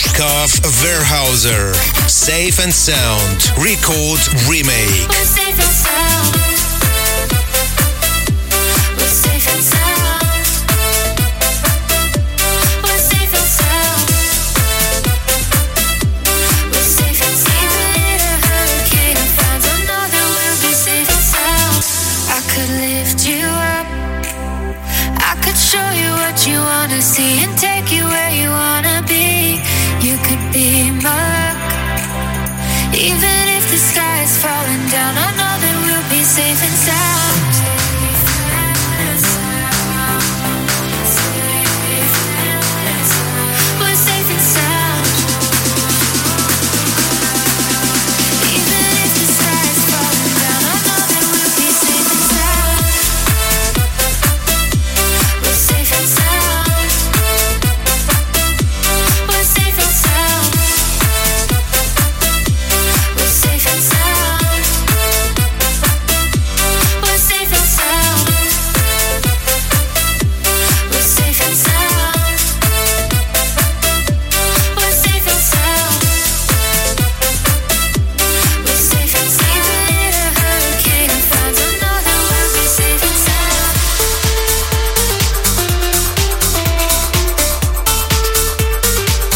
Yankov Verhauser, Safe and Sound, Record Remake. We're safe and sound. We're safe and sound. We're safe and sound. We're safe and sound. Even in a hurricane, friends, I know that we'll be safe and sound. I could lift you up. I could show you what you wanna see and take you where you wanna be. You could be my luck. Even